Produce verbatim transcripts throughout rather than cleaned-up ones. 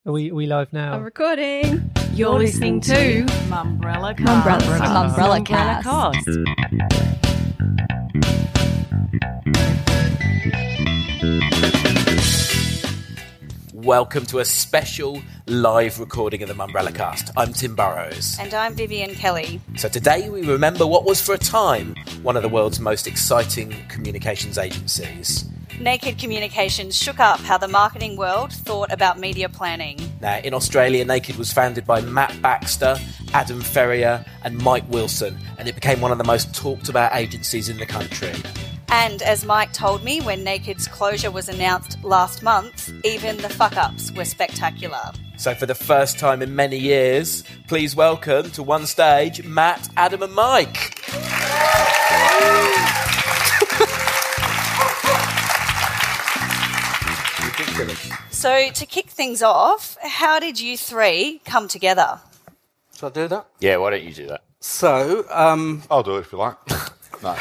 Are we, are we live now? I'm recording. You're listening to Mumbrella Cast. Mumbrella Cast. Welcome to a special live recording of the Mumbrella Cast. I'm Tim Burrows. And I'm Vivian Kelly. So today we remember what was for a time one of the world's most exciting communications agencies. Naked Communications shook up how the marketing world thought about media planning. Now, in Australia, Naked was founded by Matt Baxter, Adam Ferrier and Mike Wilson, and it became one of the most talked about agencies in the country. And as Mike told me when Naked's closure was announced last month, even the fuck-ups were spectacular. So for the first time in many years, please welcome to one stage Matt, Adam and Mike. So to kick things off, how did you three come together? Shall I do that? Yeah, why don't you do that? So, um... I'll do it if you like. No.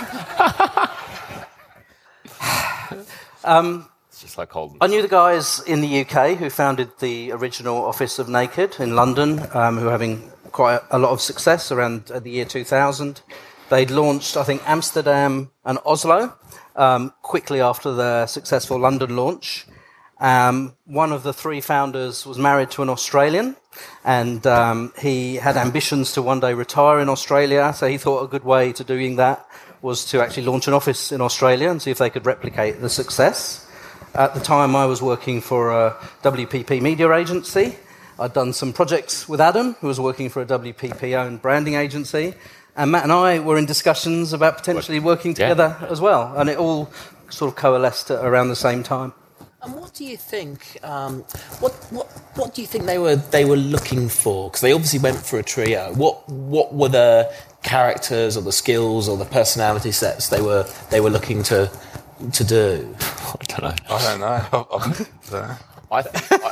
um, it's just like Holden. I knew the guys in the U K who founded the original office of Naked in London, um, who were having quite a lot of success around uh, the year two thousand. They'd launched, I think, Amsterdam and Oslo um, quickly after the successful London launch. Um, one of the three founders was married to an Australian, and um, he had ambitions to one day retire in Australia, so he thought a good way to doing that was to actually launch an office in Australia and see if they could replicate the success. At the time, I was working for a W P P media agency. I'd done some projects with Adam, who was working for a W P P-owned branding agency, and Matt and I were in discussions about potentially working together yeah. as well, and it all sort of coalesced at around the same time. And what do you think? Um, what what what do you think they were they were looking for? Because they obviously went for a trio. What what were the characters or the skills or the personality sets they were they were looking to to do? I don't know. I don't know. I, I, I think,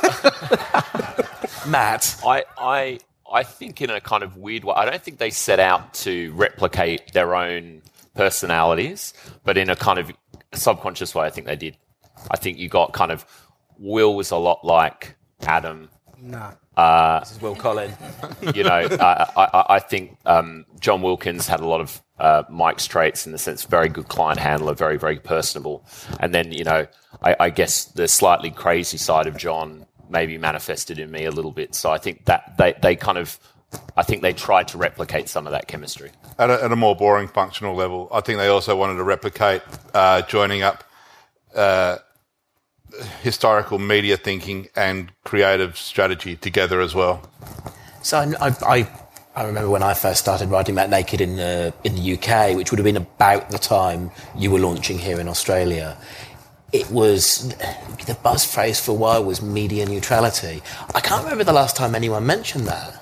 I, Matt, I I I think in a kind of weird way. I don't think they set out to replicate their own personalities, but in a kind of subconscious way, I think they did. I think you got kind of Will was a lot like Adam. No. Uh, this is Will Collin. You know, uh, I, I think um, John Wilkins had a lot of uh, Mike's traits in the sense very good client handler, very, very personable. And then, you know, I, I guess the slightly crazy side of John maybe manifested in me a little bit. So I think that they, they kind of, I think they tried to replicate some of that chemistry. At a, at a more boring functional level, I think they also wanted to replicate uh, joining up uh, historical media thinking and creative strategy together as well. So I, I, I remember when I first started writing about Naked in the in the U K, which would have been about the time you were launching here in Australia. It was the buzz phrase for a while was media neutrality. I can't remember the last time anyone mentioned that.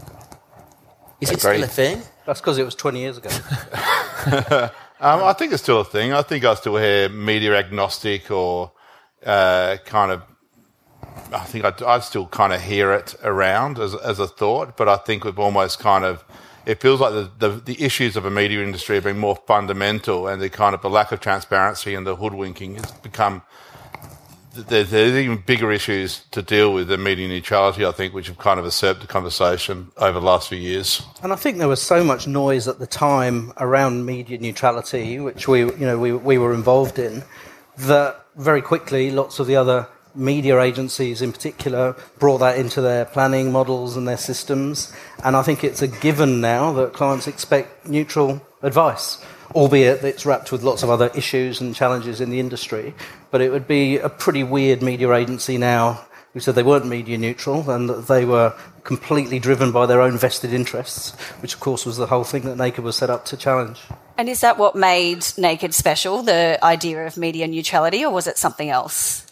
Is it still a thing? That's because it was twenty years ago. um, I think it's still a thing. I think I still hear media agnostic or Uh, kind of, I think I, I still kind of hear it around as as a thought, but I think we've almost kind of, it feels like the, the, the issues of a media industry have been more fundamental, and the kind of the lack of transparency and the hoodwinking has become, there's, there's even bigger issues to deal with than media neutrality, I think, which have kind of usurped the conversation over the last few years. And I think there was so much noise at the time around media neutrality, which we, you know, we we were involved in, that very quickly lots of the other media agencies in particular brought that into their planning models and their systems. And I think it's a given now that clients expect neutral advice, albeit that it's wrapped with lots of other issues and challenges in the industry. But it would be a pretty weird media agency now who said they weren't media neutral and that they were completely driven by their own vested interests, which of course was the whole thing that Naked was set up to challenge. And is that what made Naked special, the idea of media neutrality, or was it something else?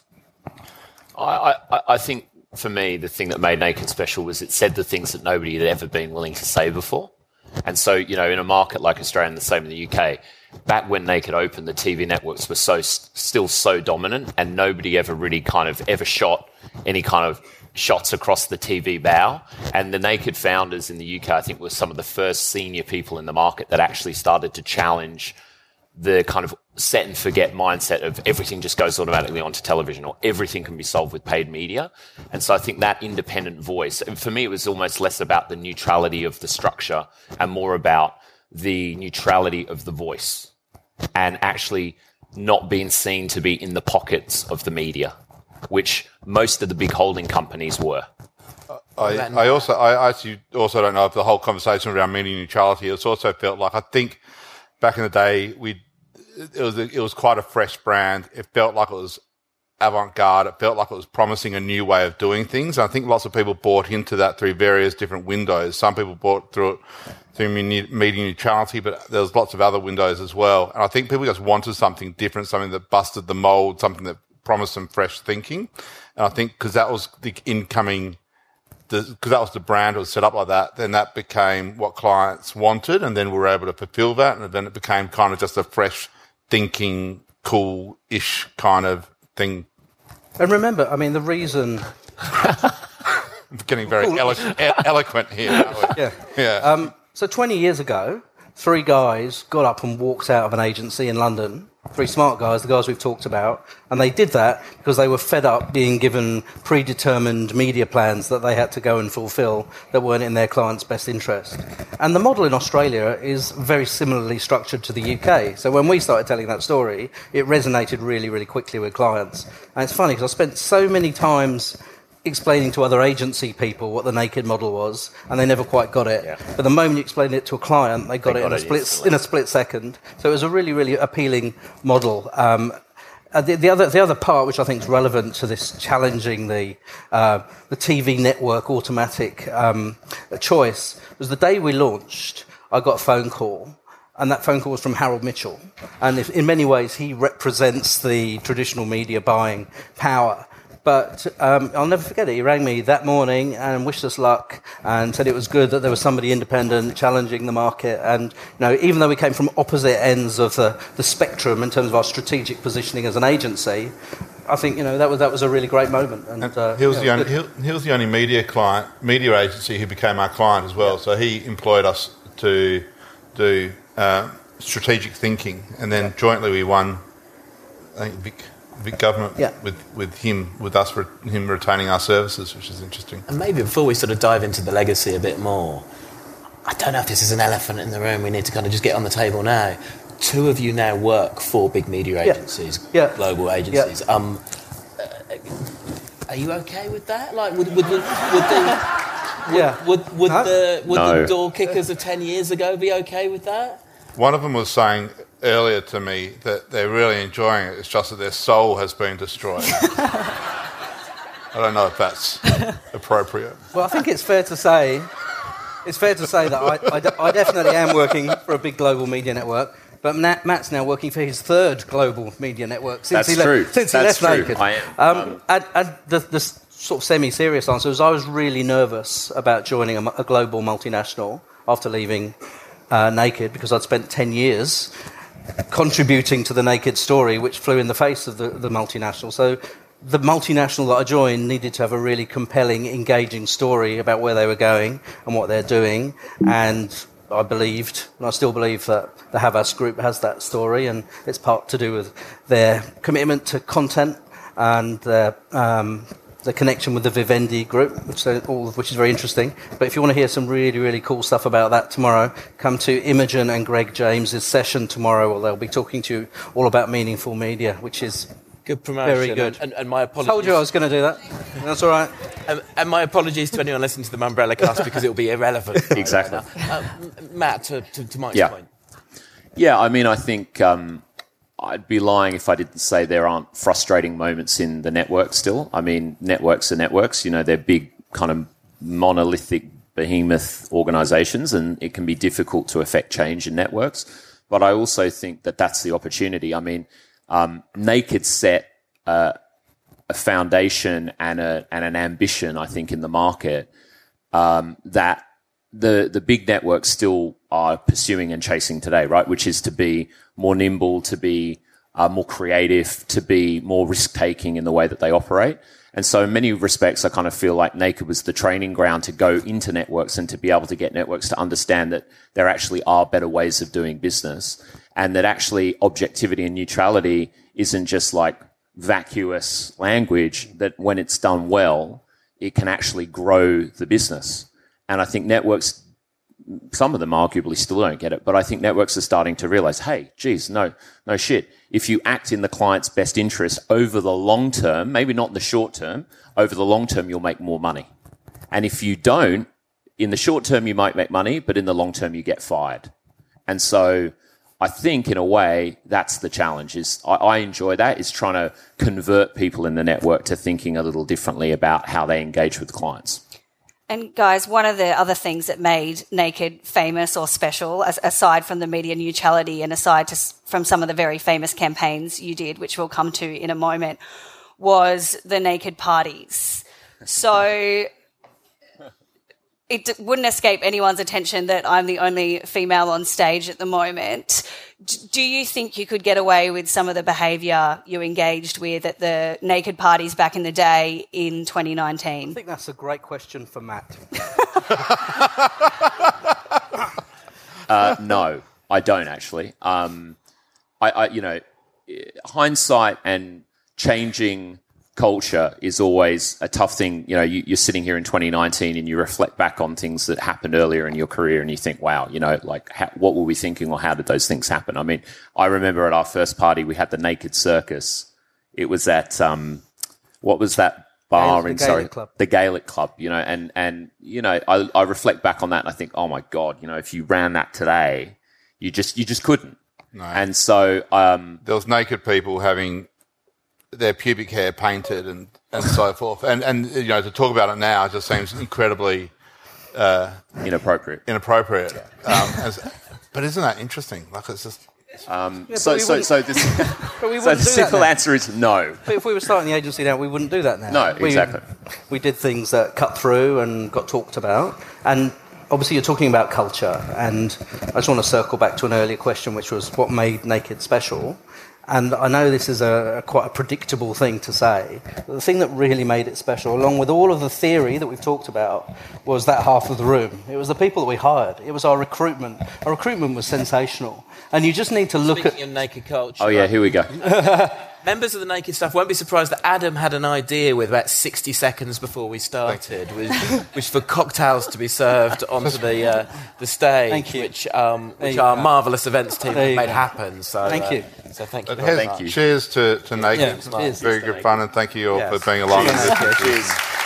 I, I, I think, for me, the thing that made Naked special was it said the things that nobody had ever been willing to say before. And so, you know, in a market like Australia and the same in the U K, back when Naked opened, the T V networks were so still so dominant, and nobody ever really kind of ever shot any kind of shots across the T V bow. And the Naked founders in the U K, I think, were some of the first senior people in the market that actually started to challenge the kind of set and forget mindset of everything just goes automatically onto television or everything can be solved with paid media. And so I think that independent voice, and for me, it was almost less about the neutrality of the structure and more about the neutrality of the voice and actually not being seen to be in the pockets of the media, which most of the big holding companies were. I, I also, I actually also don't know if the whole conversation around media neutrality. It's also felt like I think back in the day we, it was it was quite a fresh brand. It felt like it was avant-garde. It felt like it was promising a new way of doing things. And I think lots of people bought into that through various different windows. Some people bought through it through media neutrality, but there was lots of other windows as well. And I think people just wanted something different, something that busted the mold, something that promised some fresh thinking. And I think because that was the incoming. Because that was the brand, it was set up like that, then that became what clients wanted, and then we were able to fulfill that, and then it became kind of just a fresh thinking, cool-ish kind of thing. And remember, I mean, the reason... I'm getting very cool. elo- eloquent here. Aren't we? Yeah. yeah. Um, so twenty years ago, three guys got up and walked out of an agency in London, three smart guys, the guys we've talked about, and they did that because they were fed up being given predetermined media plans that they had to go and fulfill that weren't in their client's best interest. And the model in Australia is very similarly structured to the U K. So when we started telling that story, it resonated really, really quickly with clients. And it's funny because I spent so many times explaining to other agency people what the Naked model was, and they never quite got it. Yeah. But the moment you explained it to a client, they got they it, got in, a split, instantly. in a split second. So it was a really, really appealing model. Um, uh, the, the other the other part, which I think is relevant to this challenging the uh, the T V network automatic um, choice, was the day we launched, I got a phone call. And that phone call was from Harold Mitchell. And if, in many ways, he represents the traditional media buying power. But um, I'll never forget it. He rang me that morning and wished us luck and said it was good that there was somebody independent challenging the market. And, you know, even though we came from opposite ends of the, the spectrum in terms of our strategic positioning as an agency, I think, you know, that was that was a really great moment. And, and uh, he was yeah, the only he, he was the only media client, media agency who became our client as well. Yeah. So he employed us to do uh, strategic thinking, and then yeah. jointly we won, I think, Vic. Vic government yeah. with, with him, with us, for him retaining our services, which is interesting. And maybe before we sort of dive into the legacy a bit more, I don't know if this is an elephant in the room we need to kind of just get on the table now. Two of you now work for big media agencies, yeah. Yeah. global agencies. Yeah. Um, uh, are you okay with that? Like, would, would, would, would the... Would, yeah. would, would, huh? the, would no. the door kickers of ten years ago be okay with that? One of them was saying earlier to me that they're really enjoying it. It's just that their soul has been destroyed. I don't know if that's appropriate. Well, I think it's fair to say, it's fair to say that I, I, de- I definitely am working for a big global media network. But Matt, Matt's now working for his third global media network since that's he left. True. Since that's he left true. Naked. I am. Um, Um, and, and the, the sort of semi-serious answer was I was really nervous about joining a, a global multinational after leaving uh, Naked because I'd spent ten years contributing to the Naked story, which flew in the face of the, the multinational. So the multinational that I joined needed to have a really compelling, engaging story about where they were going and what they're doing. And I believed, and I still believe, that the Havas Group has that story, and it's part to do with their commitment to content and their um, the connection with the Vivendi Group, which all of which is very interesting. But if you want to hear some really, really cool stuff about that tomorrow, come to Imogen and Greg James's session tomorrow, where they'll be talking to you all about meaningful media, which is good promotion. Very good. And, and my apologies. Told you I was going to do that. That's all right. Um, and my apologies to anyone listening to the Mumbrella Cast because it will be irrelevant. Exactly. Uh, Matt, to, to, to Mike's yeah. point. Yeah, I mean, I think um, I'd be lying if I didn't say there aren't frustrating moments in the network still. I mean, networks are networks. You know, they're big kind of monolithic behemoth organisations, and it can be difficult to affect change in networks. But I also think that that's the opportunity. I mean, um, Naked set uh, a foundation and, a, and an ambition, I think, in the market um, that the the big networks still are pursuing and chasing today, right? Which is to be more nimble, to be uh, more creative, to be more risk-taking in the way that they operate. And so in many respects, I kind of feel like Naked was the training ground to go into networks and to be able to get networks to understand that there actually are better ways of doing business, and that actually objectivity and neutrality isn't just like vacuous language, that when it's done well, it can actually grow the business. And I think networks, some of them arguably still don't get it, but I think networks are starting to realize, hey, geez, no, no shit. If you act in the client's best interest over the long term, maybe not in the short term, over the long term, you'll make more money. And if you don't, in the short term, you might make money, but in the long term, you get fired. And so I think, in a way, that's the challenge. Is I, I enjoy that, is trying to convert people in the network to thinking a little differently about how they engage with clients. And guys, one of the other things that made Naked famous or special, as, aside from the media neutrality and aside to, from some of the very famous campaigns you did, which we'll come to in a moment, was the Naked parties. So it d- wouldn't escape anyone's attention that I'm the only female on stage at the moment. D- do you think you could get away with some of the behaviour you engaged with at the Naked parties back in the day in twenty nineteen? I think that's a great question for Matt. uh, no, I don't actually. Um, I, I, you know, hindsight and changing culture is always a tough thing. You know, you, you're sitting here in twenty nineteen and you reflect back on things that happened earlier in your career and you think, wow, you know, like how, what were we thinking, or how did those things happen? I mean, I remember at our first party, we had the Naked Circus. It was at, um, what was that bar Gaelic, in, the sorry, Gaelic Club. the Gaelic Club, you know, and, and, you know, I, I reflect back on that and I think, oh my God, you know, if you ran that today, you just, you just couldn't. No. And so, um, There was naked people having their pubic hair painted and, and so forth. And, and, you know, to talk about it now just seems incredibly uh, inappropriate. Inappropriate. Um, as, but isn't that interesting? Like, it's just... Um, Yeah, so, but we so, wouldn't- so, this, But we so wouldn't the do that simple now. answer is no. But if we were starting the agency now, we wouldn't do that now. No, We- exactly. We did things that cut through and got talked about. And obviously you're talking about culture. And I just want to circle back to an earlier question, which was what made Naked special. And I know this is a quite a predictable thing to say, but the thing that really made it special, along with all of the theory that we've talked about, was that half of the room. It was the people that we hired. It was our recruitment. Our recruitment was sensational. And you just need to look Speaking at... of naked culture. Oh, yeah, here we go. Members of the Naked Stuff won't be surprised that Adam had an idea with about sixty seconds before we started, which, which for cocktails to be served onto the uh, the stage, Thank you. which um, which you our go. marvellous events team There have you made go. happen. So Thank uh, you. So thank you. But very here's- much. you. Cheers to, to Naked. Yeah, cheers. Very good fun, and thank you all Yes. for being along. Cheers. with this. Cheers.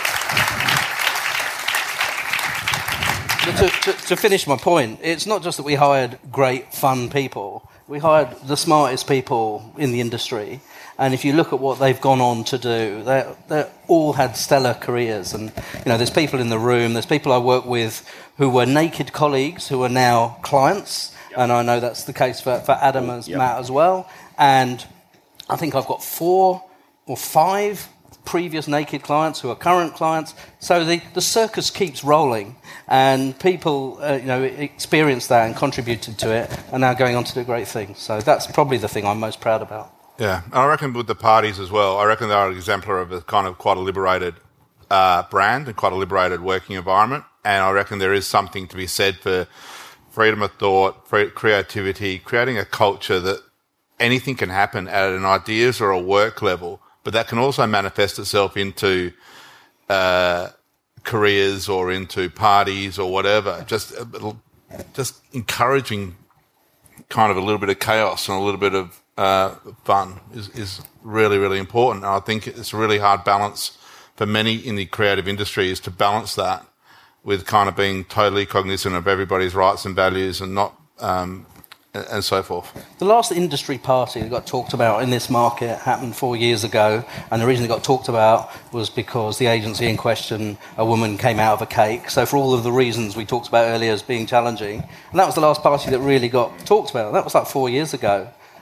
But to, to, to finish my point, it's not just that we hired great, fun people. We hired the smartest people in the industry. And if you look at what they've gone on to do, they they all had stellar careers. And, you know, there's people in the room, there's people I work with who were Naked colleagues who are now clients. Yep. And I know that's the case for, for Adam and Yep. Matt as well. And I think I've got four or five previous Naked clients who are current clients. So the, the circus keeps rolling, and people, uh, you know, experienced that and contributed to it, and now going on to do great things. So that's probably the thing I'm most proud about. Yeah, and I reckon with the parties as well, I reckon they're an exemplar of a kind of quite a liberated uh, brand and quite a liberated working environment. And I reckon there is something to be said for freedom of thought, free- creativity, creating a culture that anything can happen at an ideas or a work level, but that can also manifest itself into uh, careers or into parties or whatever. Just, just encouraging kind of a little bit of chaos and a little bit of uh, fun is, is really, really important. And I think it's a really hard balance for many in the creative industry is to balance that with kind of being totally cognizant of everybody's rights and values and not um, and so forth. The last industry party that got talked about in this market happened four years ago, and the reason it got talked about was because the agency in question, a woman came out of a cake. So for all of the reasons we talked about earlier as being challenging, and that was the last party that really got talked about. That was like four years ago.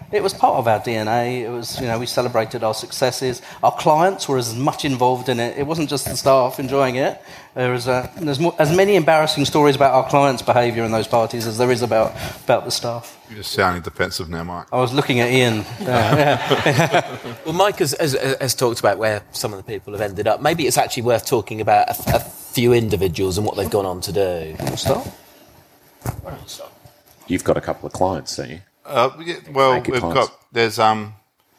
it was part of our D N A. It was, you know, we celebrated our successes. Our clients were as much involved in it. It wasn't just the staff enjoying it. There was a, there's more, as many embarrassing stories about our clients' behaviour in those parties as there is about, about the staff. You're just sounding defensive now, Mike. I was looking at Ian. Yeah. Well, Mike has, has, has talked about where some of the people have ended up. Maybe it's actually worth talking about a, a few individuals and what they've gone on to do. We'll start. You've got a couple of clients, don't you? Uh, yeah, well, Naked we've clients. got there's um.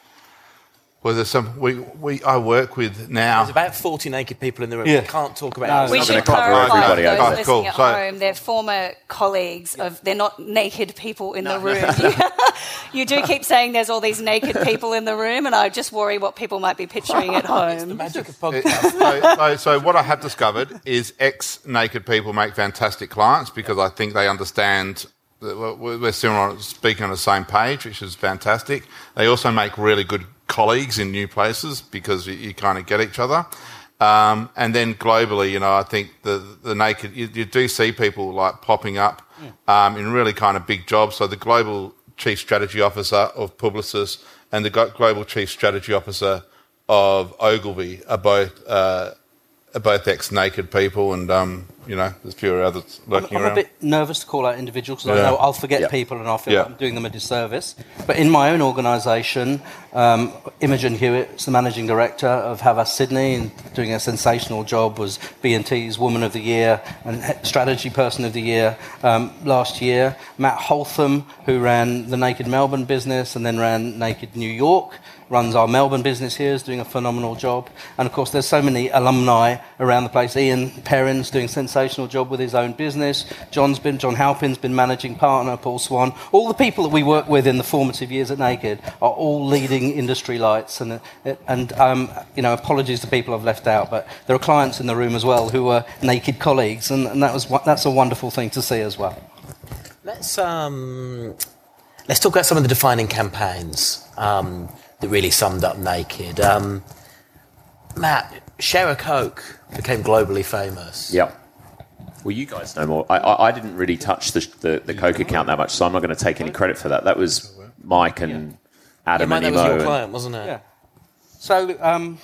Well, there's some we, we I work with now. There's about forty naked people in the room. Yeah. We can't talk about No, it. We not should gonna cover clarify everybody, for those okay. listening Cool. at So- home, they're former colleagues of, they're not naked people in the room. You do keep saying there's all these naked people in the room, and I just worry what people might be picturing at The home. magic of It- podcast. so, so, so what I have discovered is ex-naked people make fantastic clients because I think they understand that we're we're still on, speaking on the same page, which is fantastic. They also make really good colleagues in new places because you, you kind of get each other. Um, and then globally, you know, I think the the naked, you, you do see people like popping up um, in really kind of big jobs. So the global chief strategy officer of Publicis and the go- global chief strategy officer of Ogilvy are both uh, are both ex-naked people, and um, you know, there's a few others I'm, lurking I'm around. a bit nervous to call out individuals because Yeah. I know I'll forget Yeah. people and I'll feel Yeah. like I'm doing them a disservice. But in my own organisation, um, Imogen Hewitt is the managing director of Havas Sydney and doing a sensational job, was B and T's Woman of the Year and he- Strategy Person of the Year um, last year. Matt Holtham, who ran the Naked Melbourne business and then ran Naked New York, runs our Melbourne business here, is doing a phenomenal job. And of course, there's so many alumni around the place. Ian Perrin's doing a sensational job with his own business. John's been, John Halpin's been managing partner, Paul Swan. All the people that we work with in the formative years at Naked are all leading industry lights. And, and um, you know, apologies to people I've left out, but there are clients in the room as well who are Naked colleagues, and, and that was that's a wonderful thing to see as well. Let's um, let's talk about some of the defining campaigns um, that really summed up Naked. Um, Matt, Share a Coke became globally famous. Yep. Well, you guys know more. I, I, I didn't really touch the, the, the Coke account that much, so I'm not going to take any credit for that. That was Mike and Adam Yeah, Mike, and that was Imo. your client, wasn't it? Yeah. So, um,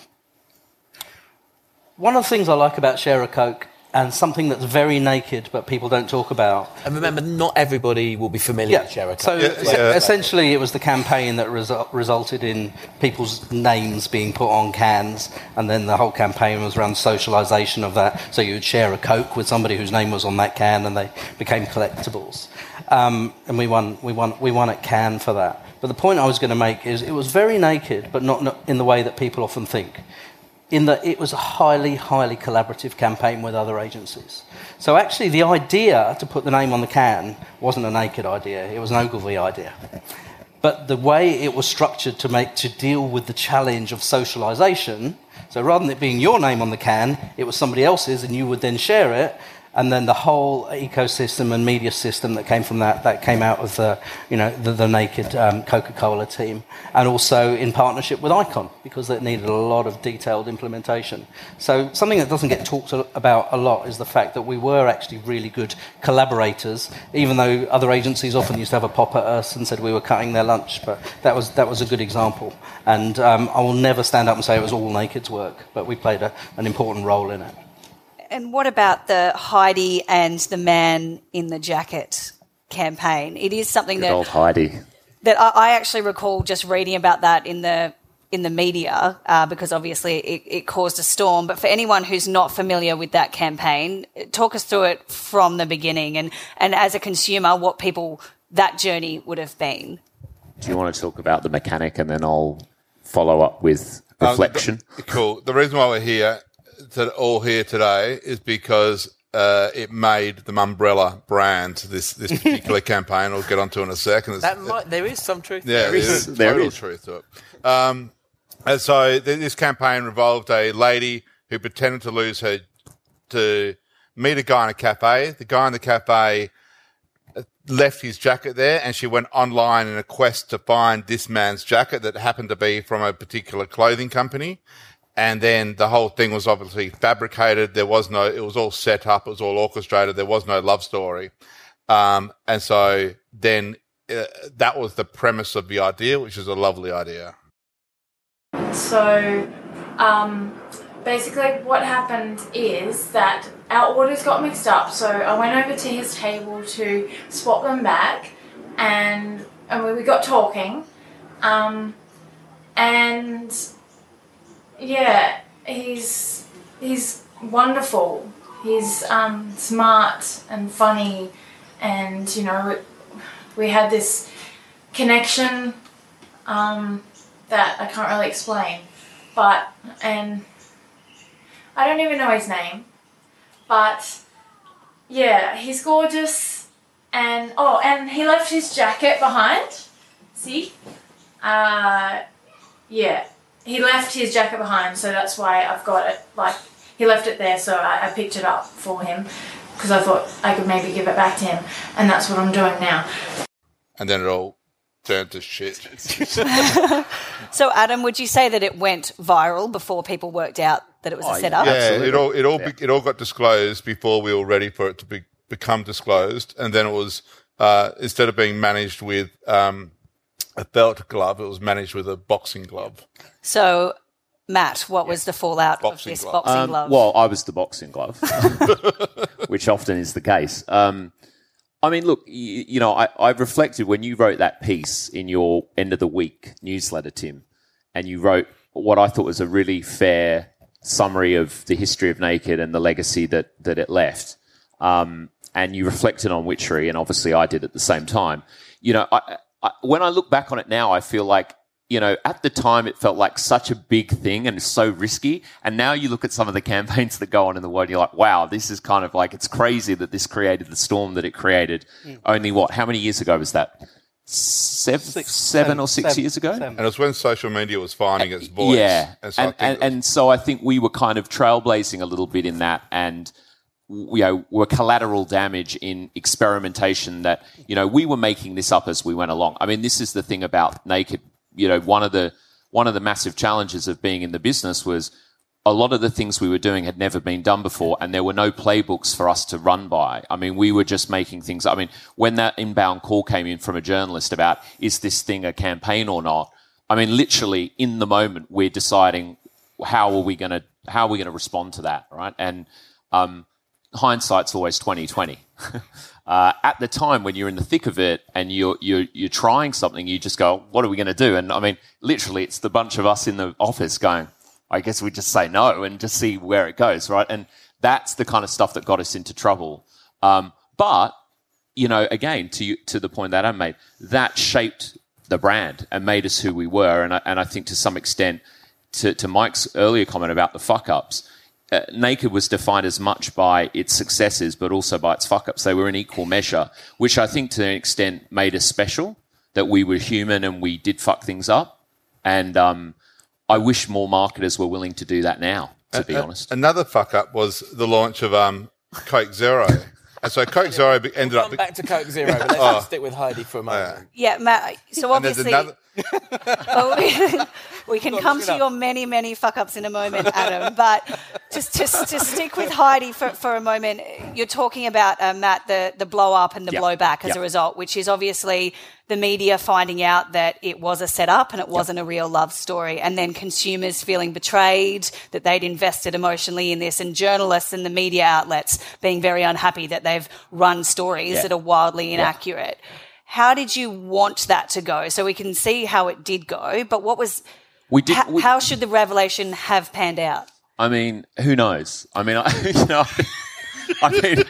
one of the things I like about Share a Coke, and something that's very naked but people don't talk about. And remember, not everybody will be familiar Yeah. with Share a Coke. So Yeah, es- yeah. essentially, it was the campaign that resu- resulted in people's names being put on cans, and then the whole campaign was around socialisation of that. So you would share a Coke with somebody whose name was on that can, and they became collectibles. Um, and we won, we won, we won at Cannes for that. But the point I was going to make is it was very naked, but not, not in the way that people often think. In that it was a highly, highly collaborative campaign with other agencies. So actually the idea to put the name on the can wasn't a Naked idea, it was an Ogilvy idea. But the way it was structured to make to deal with the challenge of socialisation, so rather than it being your name on the can, it was somebody else's and you would then share it, and then the whole ecosystem and media system that came from that, that came out of the, you know, the, the Naked um, Coca-Cola team, and also in partnership with Icon, because it needed a lot of detailed implementation. So something that doesn't get talked about a lot is the fact that we were actually really good collaborators, even though other agencies often used to have a pop at us and said we were cutting their lunch, but that was, that was a good example. And um, I will never stand up and say it was all Naked's work, but we played a, an important role in it. And what about the Heidi and the Man in the Jacket campaign? It is something Good that old Heidi. that I, I actually recall just reading about that in the in the media uh, because obviously it, it caused a storm. But for anyone who's not familiar with that campaign, talk us through it from the beginning, and, and as a consumer, what people that journey would have been. Do you want to talk about the mechanic and then I'll follow up with reflection? Um, the, cool. The reason why we're here, to, all here today, is because uh, it made the Mumbrella brand this this particular campaign. I'll get onto in a second. It's, That might, there is some truth. yeah, there. there's There total is. truth to it. Um, and so th- this campaign involved a lady who pretended to lose her to meet a guy in a cafe. The guy in the cafe left his jacket there, and she went online in a quest to find this man's jacket that happened to be from a particular clothing company. And then the whole thing was obviously fabricated. There was no, it was all set up. It was all orchestrated. There was no love story. Um, and so then uh, that was the premise of the idea, which is a lovely idea. So, um, basically what happened is that our orders got mixed up, so I went over to his table to swap them back, and, and we, we got talking, um, and yeah, he's, he's wonderful. He's um, smart and funny, and, you know, we had this connection um, that I can't really explain, but, and I don't even know his name, but yeah, he's gorgeous, and, oh, and he left his jacket behind, see, uh, yeah, he left his jacket behind, so that's why I've got it, like, he left it there, so I, I picked it up for him, because I thought I could maybe give it back to him, and that's what I'm doing now. And then it all turned to shit. So, Adam, would you say that it went viral before people worked out that it was Oh, a setup? Yeah, Absolutely. it all it all Yeah. be, it all got disclosed before we were ready for it to be, become disclosed, and then it was uh, instead of being managed with um, a belt glove, it was managed with a boxing glove. So, Matt, what was the fallout Boxing of this glove. boxing Um, glove? well, I was the boxing glove, which often is the case. Um, I mean, look, you, you know, I, I've reflected when you wrote that piece in your end of the week newsletter, Tim, and you wrote what I thought was a really fair summary of the history of Naked and the legacy that, that it left. Um, and you reflected on Witchery, and obviously I did at the same time. You know, I, I, when I look back on it now, I feel like, you know, at the time it felt like such a big thing and so risky. And now you look at some of the campaigns that go on in the world and you're like, wow, this is kind of like, it's crazy that this created the storm that it created. Mm. Only what, how many years ago was that? Seven, Six, seven seven, or six seven, years ago? seven. And it was when social media was finding its voice. Yeah. And so, And, I think and, it was- and so I think we were kind of trailblazing a little bit in that, and you know, were collateral damage in experimentation that, you know, we were making this up as we went along. I mean, this is the thing about Naked. You know, one of the one of the massive challenges of being in the business was a lot of the things we were doing had never been done before, and there were no playbooks for us to run by. I mean, we were just making things. I mean, when that inbound call came in from a journalist about, is this thing a campaign or not? I mean, literally in the moment, we're deciding how are we going to how are we going to respond to that, right? And um, hindsight's always twenty twenty. Uh, at the time when you're in the thick of it and you're, you're, you're trying something, you just go, what are we going to do? And I mean, literally it's the bunch of us in the office going, I guess we just say no and just see where it goes, right? And that's the kind of stuff that got us into trouble. Um, but, you know, again, to you, to the point that I made, that shaped the brand and made us who we were. And I, and I think to some extent, to, to Mike's earlier comment about the fuck-ups, Uh, Naked was defined as much by its successes, but also by its fuck-ups. They were in equal measure, which I think to an extent made us special, that we were human and we did fuck things up. And um, I wish more marketers were willing to do that now, to be uh, honest. Another fuck-up was the launch of um, Coke Zero. And so Coke Zero be- ended We'll up... come back to Coke Zero, but let's Oh. just stick with Heidi for a moment. Yeah, Matt. So And there's obviously, another... well, we, we can come to your many, many fuck ups in a moment, Adam. But just just to stick with Heidi for, for a moment, you're talking about uh, Matt the the blow up and the Yep. blowback as Yep. a result, which is obviously the media finding out that it was a setup and it wasn't a real love story, and then consumers feeling betrayed that they'd invested emotionally in this, and journalists and the media outlets being very unhappy that they've run stories Yeah. that are wildly inaccurate. How did you want that to go? So we can see how it did go, but what was We did. how, we, how should the revelation have panned out? I mean, who knows? I mean, I, you know, I mean,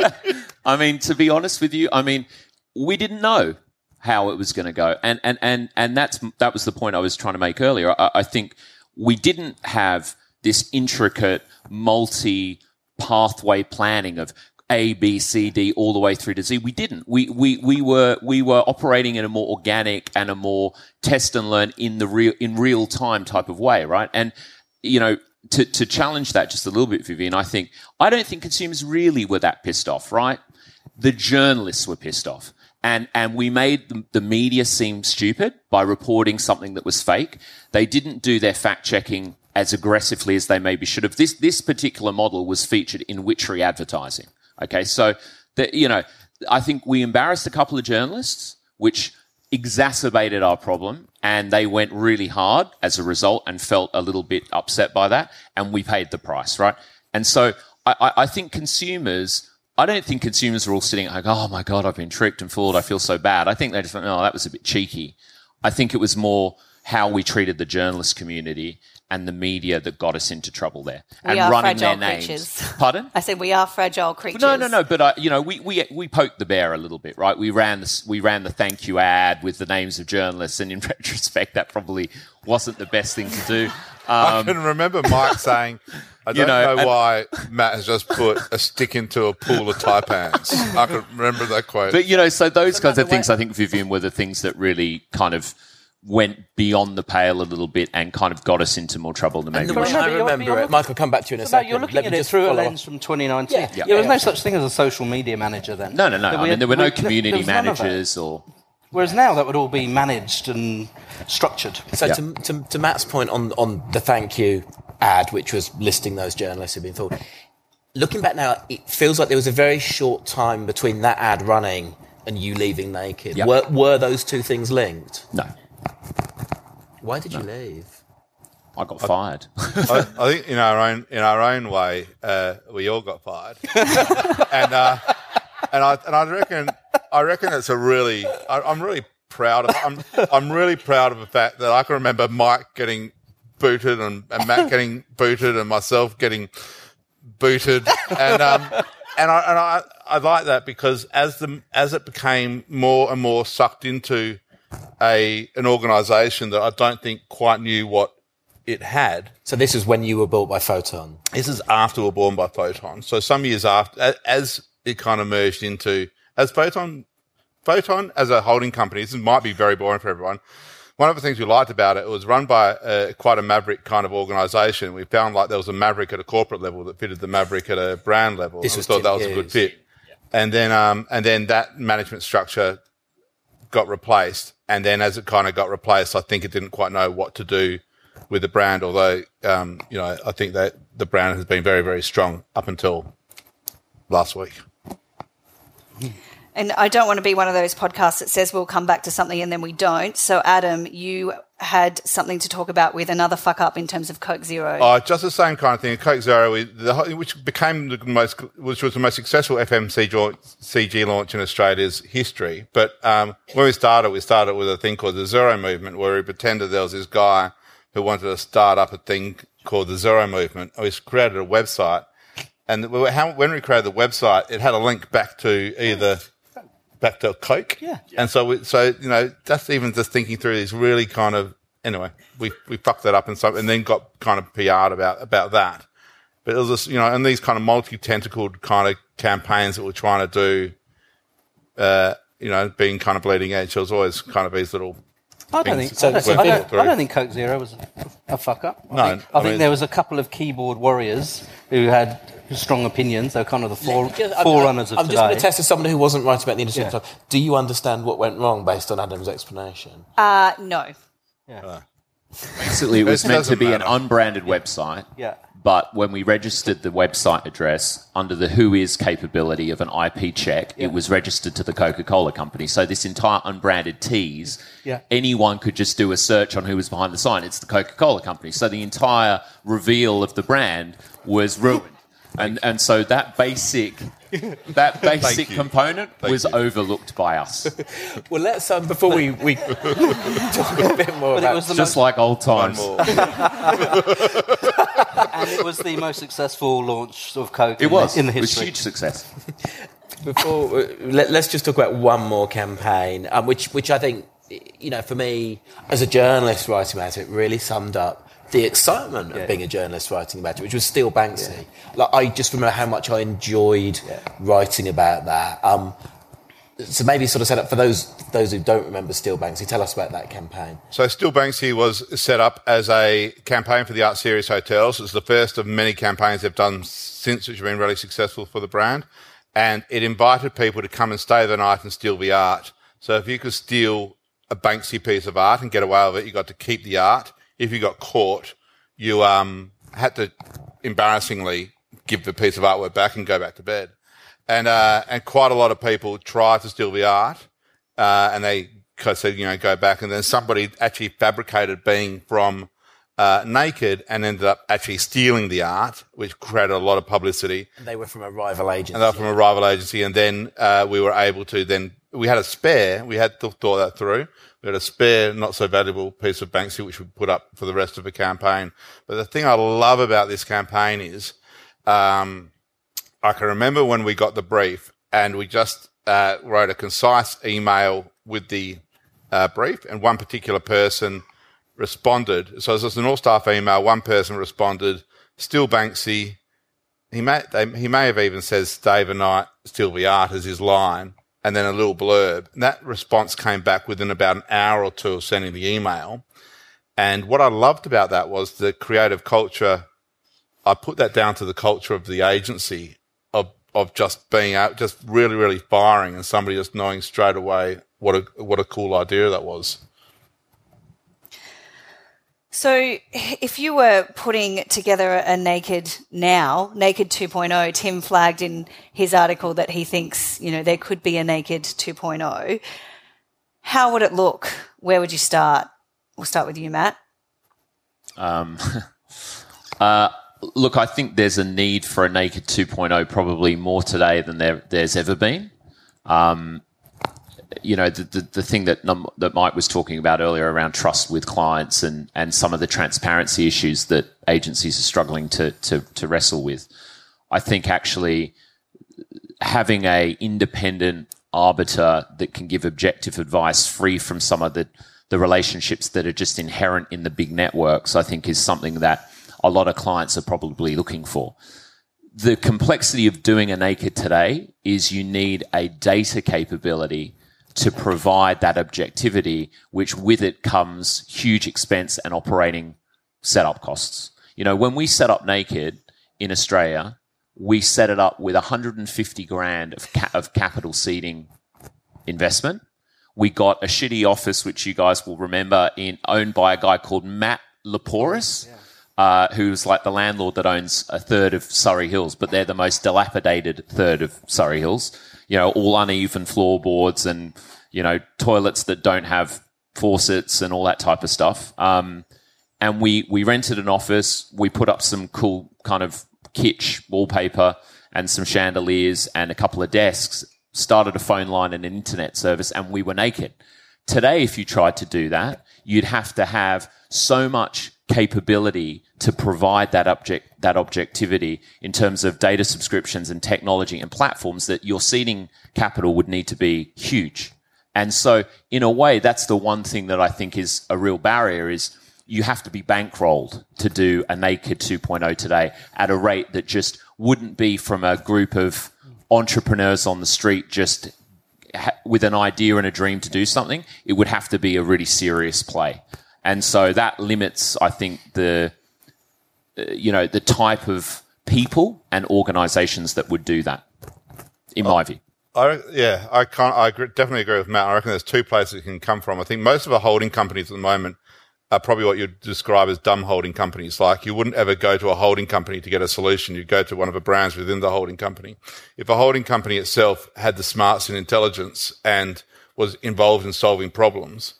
I mean, to be honest with you, I mean, we didn't know how it was going to go, and and and and that's that was the point I was trying to make earlier. I, I think we didn't have this intricate multi pathway planning of A, B, C, D, all the way through to Z. We didn't. We we we were we were operating in a more organic and a more test and learn in the real in real time type of way, right? And you know, to to challenge that just a little bit, Vivian, I think I don't think consumers really were that pissed off, right? The journalists were pissed off. And and we made the, the media seem stupid by reporting something that was fake. They didn't do their fact checking as aggressively as they maybe should have. This this particular model was featured in Witchery advertising. Okay, so the, you know, I think we embarrassed a couple of journalists. which exacerbated our problem, and they went really hard as a result and felt a little bit upset by that, and we paid the price, right? And so I, I think consumers, I don't think consumers are all sitting like, oh my God, I've been tricked and fooled, I feel so bad. I think they just went, oh, that was a bit cheeky. I think it was more how we treated the journalist community and the media that got us into trouble there. We and are running fragile their creatures. names. Pardon? I said we are fragile creatures. No, no, no. But uh, you know, we, we we poked the bear a little bit, right? We ran the we ran the thank you ad with the names of journalists, and in retrospect, that probably wasn't the best thing to do. I Um, can remember Mike saying, "I don't you know, know, and- why Matt has just put a stick into a pool of taipans." I can remember that quote. But, you know, so those kinds of things, I think, Vivian, were the things that really kind of went beyond the pale a little bit and kind of got us into more trouble than maybe And the we way should. I Remember, you're- remember you're it, looking- Michael, come back to you in a So second. you're looking Let at me it just through a follow lens up. from twenty nineteen. Yeah, Yeah, yeah, there was no yeah. such thing as a social media manager then. No, no, no. There I we mean, had- there were no we- community there was none of that. managers or... Whereas now that would all be managed and structured. So Yeah. to, to, to Matt's point on, on the thank you ad, which was listing those journalists who've been fooled, looking back now, it feels like there was a very short time between that ad running and you leaving Naked. Yep. Were, were those two things linked? No, Why did you leave? I got fired. I, I think in our own in our own way, uh, we all got fired, and uh, and I and I reckon I reckon it's a really I, I'm really proud of I'm I'm really proud of the fact that I can remember Mike getting booted and, and Matt getting booted and myself getting booted, and um and I and I I like that because as the as it became more and more sucked into a an organisation that I don't think quite knew what it had. So this is when you were bought by Photon. This is after we were born by Photon. So some years after, a- as it kind of merged into, as Photon, Photon as a holding company, this might be very boring for everyone. One of the things we liked about it, it was run by uh, quite a maverick kind of organisation. We found like there was a maverick at a corporate level that fitted the maverick at a brand level. This And we was thought Tim that was a Hughes. good fit. And then, um, and then that management structure got replaced. And then as it kind of got replaced, I think it didn't quite know what to do with the brand, although, um, you know, I think that the brand has been very, very strong up until last week. And I don't want to be one of those podcasts that says we'll come back to something and then we don't. So, Adam, you had something to talk about with another fuck up in terms of Coke Zero. Uh, just the same kind of thing. Coke Zero, we- the, whole- which became the most, which was the most successful F M C G launch in Australia's history. But um, when we started, we started with a thing called the Zero Movement, where we pretended there was this guy who wanted to start up a thing called the Zero Movement. We created a website, and we were- how, when we created the website, it had a link back to either back to Coke. Yeah. And so, we, so you know, that's even just thinking through these really kind of, anyway, we we fucked that up and so, and then got kind of P R'd about, about that. But it was just, you know, and these kind of multi-tentacled kind of campaigns that we're trying to do, uh, you know, being kind of bleeding edge. There was always kind of these little I don't things think. that I, don't, we're I, thinking don't, through. I don't think Coke Zero was a, a fuck up. I No, think, I I think mean- there was a couple of keyboard warriors who had strong opinions. They were kind of the fore, Just- I'm- forerunners of I'm today. just going to test as someone who wasn't writing about the industry at the Yeah. time. Do you understand what went wrong based on Adam's explanation? Uh, no. Basically, it was It meant to doesn't be an matter. unbranded website. Yeah. But when we registered the website address under the Who Is capability of an I P check, it was registered to the Coca-Cola company. So this entire unbranded tease, Yeah. anyone could just do a search on who was behind the sign. It's the Coca-Cola company. So the entire reveal of the brand was ruined. And and so that basic that basic you. component Thank was you. overlooked by us. Well, let's, um, before we, we talk a bit more But it about... was the Just most, like old One times. more. and it was the most successful launch of Coke It in, was. the, in the It was history. huge success. Before, uh, let, let's just talk about one more campaign, um, which, which I think, you know, for me, as a journalist writing about it, really summed up the excitement Yeah. of being a journalist writing about it, which was still Banksy. Like, I just remember how much I enjoyed writing about that. Um, so maybe sort of set up for those those who don't remember Still Banksy. Tell us about that campaign. So Still Banksy was set up as a campaign for the Art Series hotels. It's the first of many campaigns they've done since, which have been really successful for the brand. And it invited people to come and stay the night and steal the art. So if you could steal a Banksy piece of art and get away with it, you got to keep the art. If you got caught, you um, had to embarrassingly give the piece of artwork back and go back to bed. And uh, and quite a lot of people tried to steal the art. uh, and they said, you know, go back. And then somebody actually fabricated being from uh, Naked and ended up actually stealing the art, which created a lot of publicity. And they were from a rival agency. And they were from a rival agency. And then uh, we were able to then, we had a spare, we had th- thought that through. We had a spare, not so valuable piece of Banksy, which we put up for the rest of the campaign. But the thing I love about this campaign is, um, I can remember when we got the brief and we just uh, wrote a concise email with the uh, brief, and one particular person responded. So it was an all-staff email. One person responded, still Banksy. He may, they, he may have even said Dave and Knight, still the art as his line, and then a little blurb. And that response came back within about an hour or two of sending the email. And what I loved about that was the creative culture. I put that down to the culture of the agency of, of just being out, just really, really firing, and somebody just knowing straight away what a, what a cool idea that was. So if you were putting together a Naked now, Naked two point oh, Tim flagged in his article that he thinks, you know, there could be a Naked two point oh. How would it look? Where would you start? We'll start with you, Matt. Um, uh, look, I think there's a need for a Naked two point oh probably more today than there, there's ever been. Um, you know, the, the, the thing that that Mike was talking about earlier around trust with clients and, and some of the transparency issues that agencies are struggling to, to, to wrestle with. I think actually having a independent arbiter that can give objective advice free from some of the, the relationships that are just inherent in the big networks, I think is something that a lot of clients are probably looking for. The complexity of doing a Naked today is you need a data capability to provide that objectivity, which with it comes huge expense and operating setup costs. You know, when we set up Naked in Australia, we set it up with one hundred fifty grand of, ca- of capital seeding investment. We got a shitty office, which you guys will remember, in owned by a guy called Matt Laporis, yeah. uh, who's like the landlord that owns a third of Surrey Hills, but they're the most dilapidated third of Surrey Hills. You know, all uneven floorboards and, you know, toilets that don't have faucets and all that type of stuff. Um, and we, we rented an office. We put up some cool kind of kitsch wallpaper and some chandeliers and a couple of desks, started a phone line and an internet service, and we were Naked. Today, if you tried to do that, you'd have to have so much capability to provide that object, that objectivity in terms of data subscriptions and technology and platforms that your seeding capital would need to be huge. And so in a way, that's the one thing that I think is a real barrier is you have to be bankrolled to do a Naked two point oh today at a rate that just wouldn't be from a group of entrepreneurs on the street just ha- with an idea and a dream to do something. It would have to be a really serious play. And so that limits, I think, the, uh, you know, the type of people and organisations that would do that, in my view. I, yeah, I can't. I agree, definitely agree with Matt. I reckon there's two places it can come from. I think most of our holding companies at the moment are probably what you'd describe as dumb holding companies. Like you wouldn't ever go to a holding company to get a solution. You'd go to one of the brands within the holding company. If a holding company itself had the smarts and intelligence and was involved in solving problems,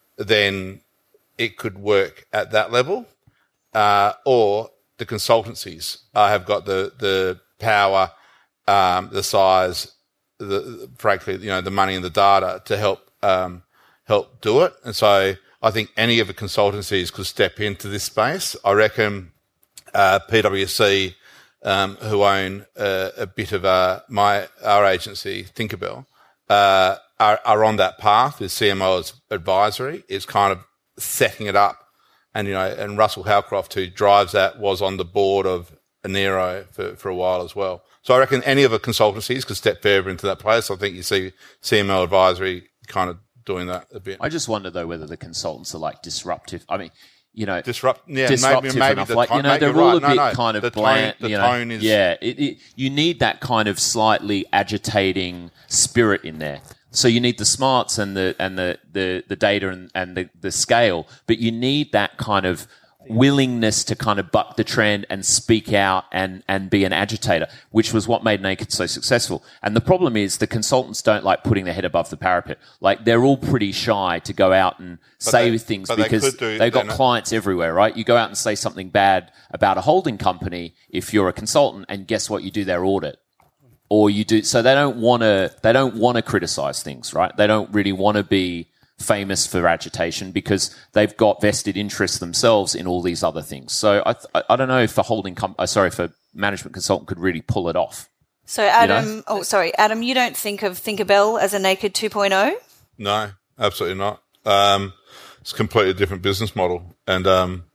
then it could work at that level. Uh, or the consultancies uh, have got the, the power, um, the size, the, frankly, you know, the money and the data to help, um, help do it. And so I think any of the consultancies could step into this space. I reckon, uh, PwC, um, who own uh, a bit of, uh, my, our agency, Tinkerbell, uh, are, are on that path with C M O's advisory. It's kind of setting it up. And, you know, and Russell Howcroft, who drives that, was on the board of Enero for, for a while as well. So I reckon any of the consultancies could step further into that place. I think you see C M O advisory kind of doing that a bit. I just wonder, though, whether the consultants are like disruptive. I mean, you know, disrupt, yeah, disruptive maybe, maybe enough. the like, tone, you know, they're all right. a bit no, no. kind of the bland. Tone, the you know, tone is. Yeah, it, it, you need that kind of slightly agitating spirit in there. So you need the smarts and the and the, the, the data and, and the, the scale, but you need that kind of willingness to kind of buck the trend and speak out and, and be an agitator, which was what made Naked so successful. And the problem is the consultants don't like putting their head above the parapet. Like, they're all pretty shy to go out and but say they, things because they they've got clients everywhere, right? You go out and say something bad about a holding company if you're a consultant, and guess what? You do their audit. Or you do, so they don't want to, they don't want to criticize things, right? They don't really want to be famous for agitation because they've got vested interests themselves in all these other things. So I, th- I don't know if a holding com- uh, sorry, if a management consultant could really pull it off. So Adam, you know? oh sorry, Adam, you don't think of Thinkerbell as a Naked two point oh? No, absolutely not. Um, it's a completely different business model, and um,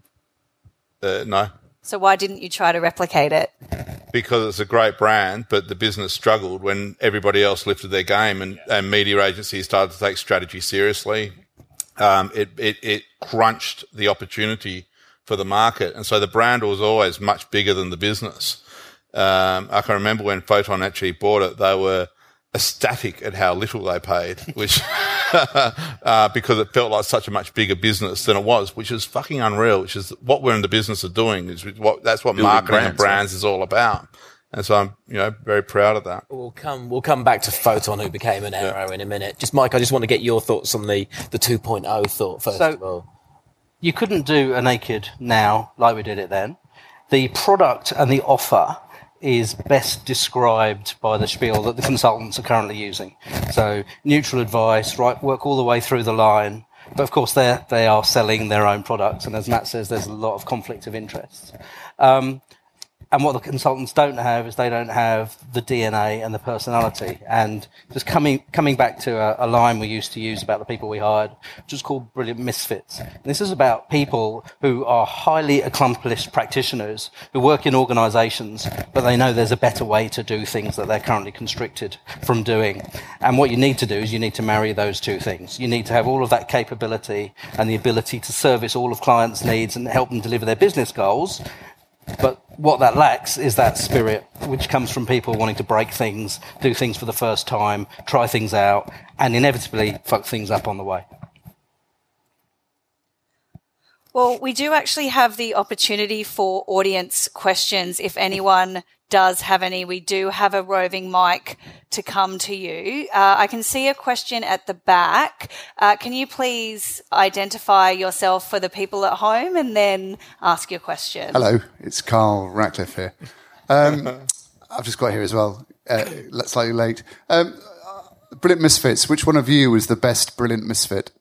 uh, no. So why didn't you try to replicate it? Because it's a great brand, but the business struggled when everybody else lifted their game, and, and media agencies started to take strategy seriously. Um, it, it, it crunched the opportunity for the market. And so the brand was always much bigger than the business. Um, I can remember when Photon actually bought it, they were ecstatic at how little they paid, which uh, because it felt like such a much bigger business than it was, which is fucking unreal, which is what we're in the business of doing. Is what That's what Building marketing brands, and brands right? is all about. And so I'm, you know, very proud of that. We'll come, we'll come back to Photon, who became an Aero, yeah. in a minute. Just, Mike, I just want to get your thoughts on the, the two point oh thought first so, of all. You couldn't do a Naked now like we did it then. The product and the offer is best described by the spiel that the consultants are currently using. So neutral advice, right, work all the way through the line. But of course, they they are selling their own products. And as Matt says, there's a lot of conflict of interest. Um, and what the consultants don't have is they don't have the D N A and the personality. And just coming coming back to a, a line we used to use about the people we hired, which is called Brilliant Misfits. And this is about people who are highly accomplished practitioners who work in organisations, but they know there's a better way to do things that they're currently constricted from doing. And what you need to do is you need to marry those two things. You need to have all of that capability and the ability to service all of clients' needs and help them deliver their business goals. But what that lacks is that spirit, which comes from people wanting to break things, do things for the first time, try things out, and inevitably fuck things up on the way. Well, we do actually have the opportunity for audience questions. If anyone does have any, we do have a roving mic to come to you. Uh, I can see a question at the back. Uh, can you please identify yourself for the people at home and then ask your question? Hello, it's Carl Ratcliffe here. Um, I've just got here as well, uh, slightly late. Um, Brilliant Misfits, which one of you was the best Brilliant Misfit?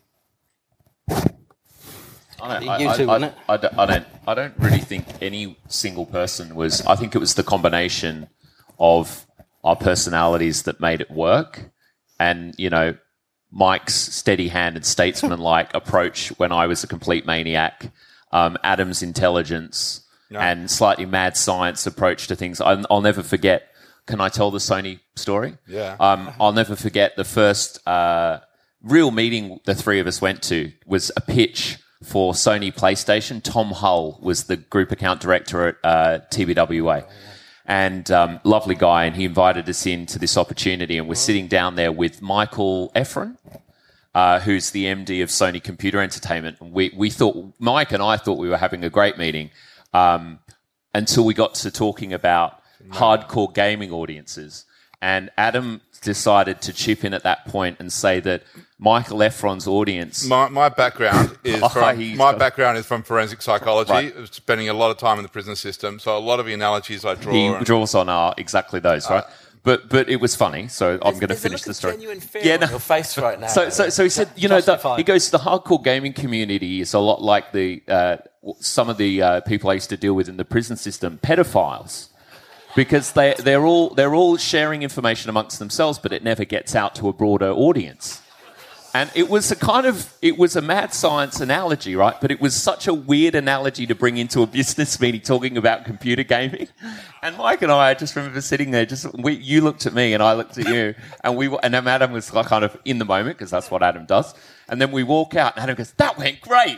I don't, you two, I, I, I, don't, I don't. I don't really think any single person was. I think it was the combination of our personalities that made it work, and you know, Mike's steady-handed, statesman-like approach when I was a complete maniac, um, Adam's intelligence no. and slightly mad science approach to things. I, I'll never forget. Can I tell the Sony story? Yeah. Um, I'll never forget the first uh, real meeting the three of us went to was a pitch for Sony PlayStation. Tom Hull was the group account director at uh, T B W A. And um, lovely guy, and he invited us into this opportunity, and we're sitting down there with Michael Efron, uh, who's the M D of Sony Computer Entertainment. And we, we thought, Mike and I thought we were having a great meeting um, until we got to talking about no. hardcore gaming audiences. And Adam decided to chip in at that point and say that Michael Efron's audience. My, my background is oh, from my background is from forensic psychology, right. spending a lot of time in the prison system. So a lot of the analogies I draw, he and, draws on are exactly those, right? Uh, but but it was funny, so I'm going to finish the story. Genuine fear yeah, no. on your face right now. So so, so he said, you know, the, he goes, the hardcore gaming community is a lot like the uh, some of the uh, people I used to deal with in the prison system, pedophiles. Because they, they're all they're all sharing information amongst themselves, but it never gets out to a broader audience. And it was a kind of it was a mad science analogy, right? But it was such a weird analogy to bring into a business meeting talking about computer gaming. And Mike and I, I just remember sitting there. Just we, you looked at me, and I looked at you, and we and Adam was like kind of in the moment because that's what Adam does. And then we walk out, and Adam goes, "That went great."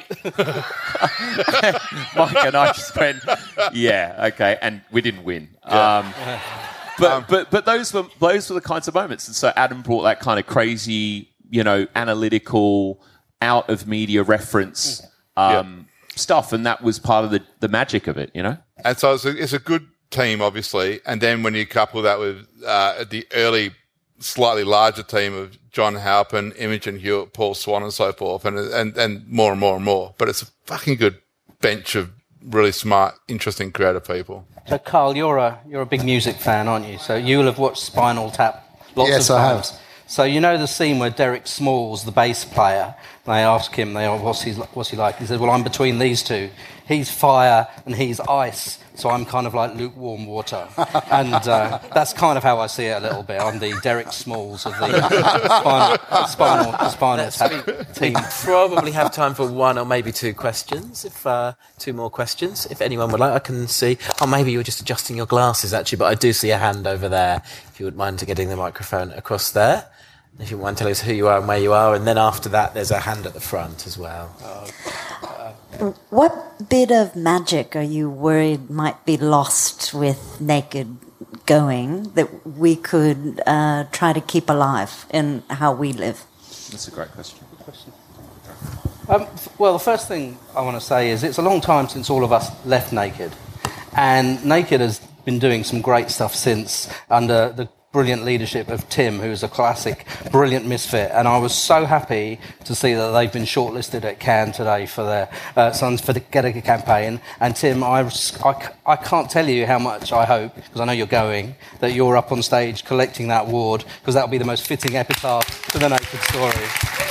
Mike and I just went, "Yeah, okay," and we didn't win. Yeah. Um, but um, but but those were those were the kinds of moments. And so Adam brought that kind of crazy, you know, analytical, out of media reference. Um, stuff, and that was part of the, the magic of it, you know? And so it's a, it's a good team, obviously, and then when you couple that with uh, the early, slightly larger team of John Halpin, Imogen Hewitt, Paul Swan, and so forth, and, and, and more and more and more. But it's a fucking good bench of really smart, interesting, creative people. So, Carl, you're a you're a big music fan, aren't you? So you'll have watched Spinal Tap lots yes, of times. I have. So you know the scene where Derek Smalls, the bass player, they ask him, they ask, what's he, what's he like? He said, well, I'm between these two. He's fire and he's ice, so I'm kind of like lukewarm water. And uh, that's kind of how I see it a little bit. I'm the Derek Smalls of the spinal, spinal, spinal tap team. We probably have time for one or maybe two questions, if uh, two more questions, if anyone would like. I can see, oh, maybe you're just adjusting your glasses, actually, but I do see a hand over there, if you wouldn't mind getting the microphone across there. If you want to tell us who you are and where you are, and then after that, there's a hand at the front as well. Uh, what bit of magic are you worried might be lost with Naked going that we could uh, try to keep alive in how we live? That's a great question. Good question. Um, f- well, the first thing I want to say is it's a long time since all of us left Naked, and Naked has been doing some great stuff since under the brilliant leadership of Tim, who's a classic, brilliant misfit, and I was so happy to see that they've been shortlisted at Cannes today for their uh, Sons for the Gattaca campaign. And Tim, I, I, I can't tell you how much I hope, because I know you're going, that you're up on stage collecting that award, because that will be the most fitting epitaph to the Naked story.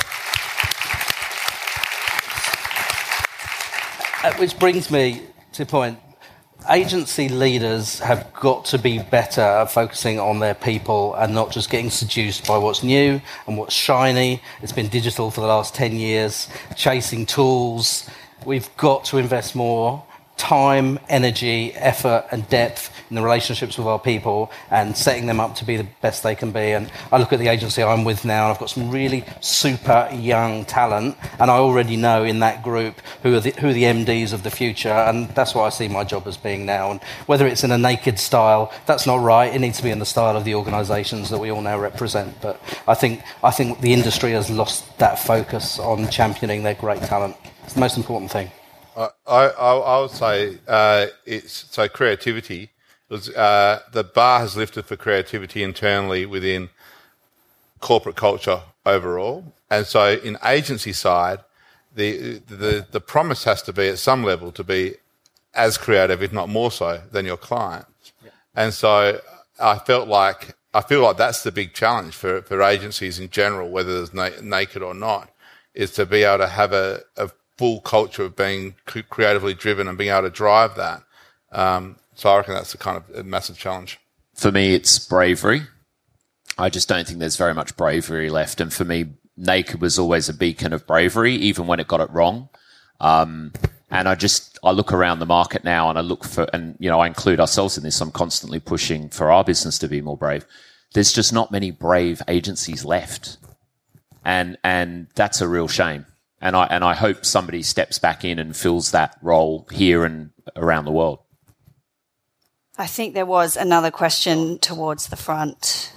Uh, which brings me to the point. Agency leaders have got to be better at focusing on their people and not just getting seduced by what's new and what's shiny. It's been digital for the last ten years, chasing tools. We've got to invest more time, energy, effort and depth in the relationships with our people and setting them up to be the best they can be. And I look at the agency I'm with now, and I've got some really super young talent, and I already know in that group who are the, who are the M Ds of the future, and that's what I see my job as being now. And whether it's in a Naked style, that's not right. It needs to be in the style of the organisations that we all now represent. But I think I think the industry has lost that focus on championing their great talent. It's the most important thing. I, I, I would say uh, it's so creativity. Was, uh, the bar has lifted for creativity internally within corporate culture overall, and so in agency side, the the the promise has to be at some level to be as creative, if not more so, than your client. Yeah. And so I felt like I feel like that's the big challenge for for agencies in general, whether it's na- Naked or not, is to be able to have a, a full culture of being creatively driven and being able to drive that. Um, so I reckon that's a kind of a massive challenge. For me, it's bravery. I just don't think there's very much bravery left. And for me, Naked was always a beacon of bravery, even when it got it wrong. Um, and I just, I look around the market now and I look for, and, you know, I include ourselves in this. I'm constantly pushing for our business to be more brave. There's just not many brave agencies left. And, and that's a real shame. And I and I hope somebody steps back in and fills that role here and around the world. I think there was another question towards the front.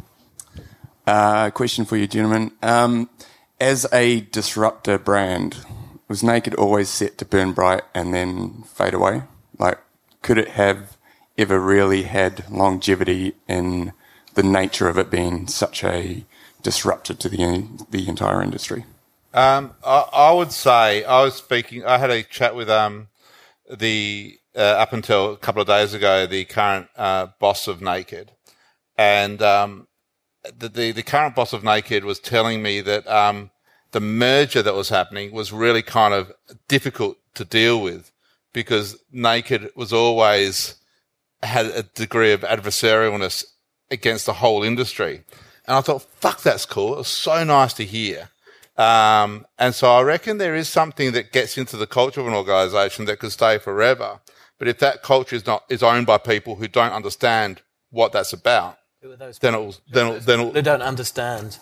Uh, question for you, gentlemen. Um, as a disruptor brand, was Naked always set to burn bright and then fade away? Like, could it have ever really had longevity in the nature of it being such a disruptor to the the entire industry? Um, I, I would say I was speaking. I had a chat with um the uh, up until a couple of days ago the current uh, boss of Naked, and um the, the the current boss of Naked was telling me that um the merger that was happening was really kind of difficult to deal with because Naked was always had a degree of adversarialness against the whole industry, and I thought, fuck, that's cool. It was so nice to hear. Um, and so I reckon there is something that gets into the culture of an organisation that could stay forever. But if that culture is not is owned by people who don't understand what that's about, who are those then it'll then it'll, then it'll, who don't understand.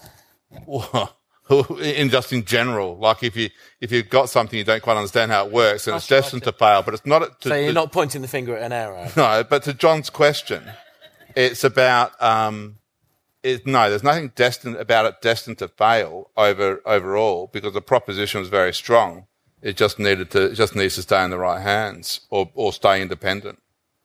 In just in general, like if you if you've got something you don't quite understand how it works, then it's destined to fail. But it's not. To, so you're to, not pointing the finger at an arrow. No, but to John's question, it's about. Um, It, no, there's nothing destined about it destined to fail over overall because the proposition was very strong. It just needed to, it just needs to stay in the right hands or, or stay independent.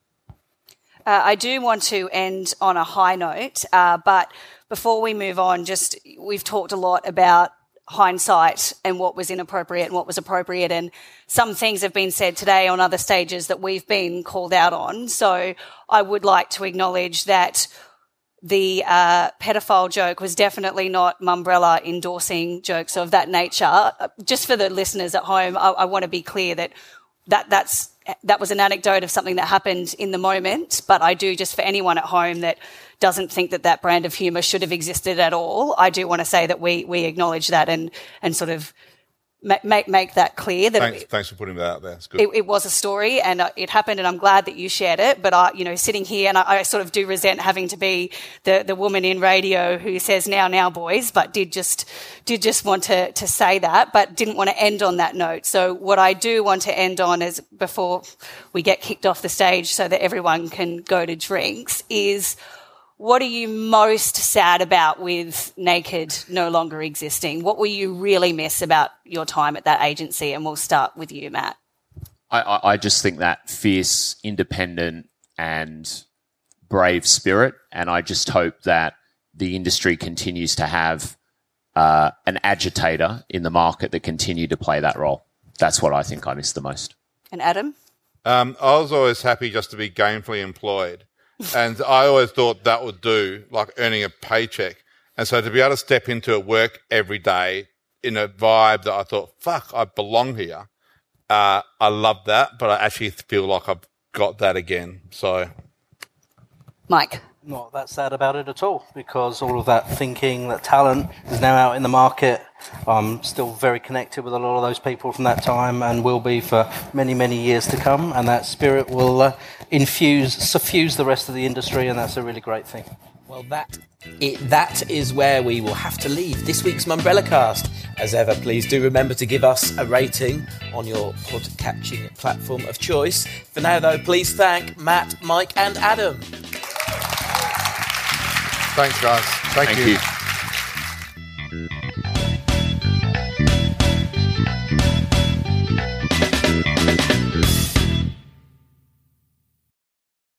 Uh, I do want to end on a high note, uh, but before we move on, just we've talked a lot about hindsight and what was inappropriate and what was appropriate, and some things have been said today on other stages that we've been called out on. So I would like to acknowledge that the uh, pedophile joke was definitely not Mumbrella endorsing jokes of that nature. Uh, just for the listeners at home, I, I want to be clear that, that that's, that was an anecdote of something that happened in the moment, but I do, just for anyone at home that doesn't think that that brand of humour should have existed at all, I do want to say that we we acknowledge that and and sort of make make, make that clear. That thanks, it, thanks for putting that out there. It's good. It, it was a story and uh, it happened, and I'm glad that you shared it. But I, you know, sitting here, and I, I sort of do resent having to be the the woman in radio who says now, now, boys, but did just did just want to to say that, but didn't want to end on that note. So what I do want to end on is, before we get kicked off the stage, so that everyone can go to drinks, is, what are you most sad about with Naked no longer existing? What will you really miss about your time at that agency? And we'll start with you, Matt. I, I, I just think that fierce, independent and brave spirit, and I just hope that the industry continues to have uh, an agitator in the market that continue to play that role. That's what I think I miss the most. And Adam? Um, I was always happy just to be gainfully employed. And I always thought that would do, like earning a paycheck. And so to be able to step into a work every day in a vibe that I thought, fuck, I belong here, uh, I love that. But I actually feel like I've got that again. So, Mike? Not that sad about it at all, because all of that thinking, that talent is now out in the market. I'm still very connected with a lot of those people from that time and will be for many, many years to come. And that spirit will uh, infuse, suffuse the rest of the industry, and that's a really great thing. Well, that it, that is where we will have to leave this week's Mumbrella Cast. As ever, please do remember to give us a rating on your pod-catching platform of choice. For now, though, please thank Matt, Mike and Adam. Thanks, guys. Thank, Thank you. you.